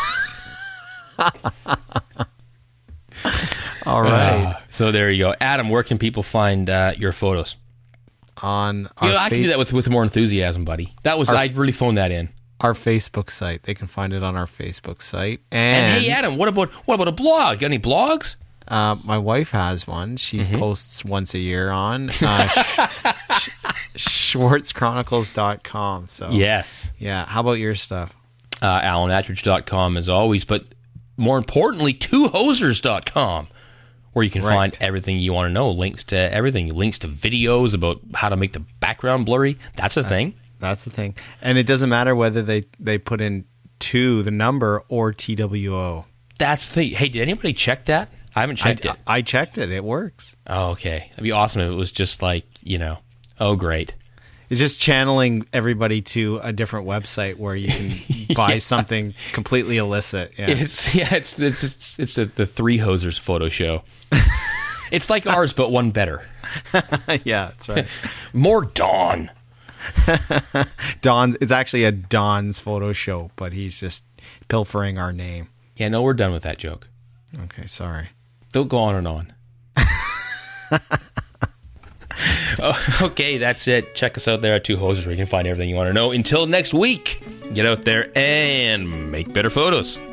All right. Uh, so there you go. Adam, where can people find uh, your photos? On our, You know, I can fa- do that with, with more enthusiasm, buddy. That was Our- I really phoned that in. our Facebook site. They can find it on our Facebook site. And, And, hey, Adam, what about what about a blog? Got any blogs? uh, my wife has one. She Mm-hmm. posts once a year on uh, sh- sh- schwartz chronicles dot com. So Yes. yeah. How about your stuff? Uh, alan attridge dot com as always, but more importantly, two hosers dot com, where you can Right. find everything you want to know. Links to everything. Links to videos about how to make the background blurry. That's a thing. That's the thing. And it doesn't matter whether they, they put in two, the number, or T W O. That's the thing. Hey, did anybody check that? I haven't checked I, it. I checked it. It works. Oh, okay. That'd be awesome if it was just like, you know, oh, great. It's just channeling everybody to a different website where you can buy something completely illicit. Yeah. It's yeah, it's it's it's, it's the, the Three Hosers photo show. It's like ours, but one better. Yeah, that's right. More Dawn. Don, it's actually a Don's photo show, but he's just pilfering our name. Yeah, no, we're done with that joke. Okay, sorry. Don't go on and on. Oh, okay, that's it. Check us out there at Two Hosers where you can find everything you want to know. Until next week, get out there and make better photos.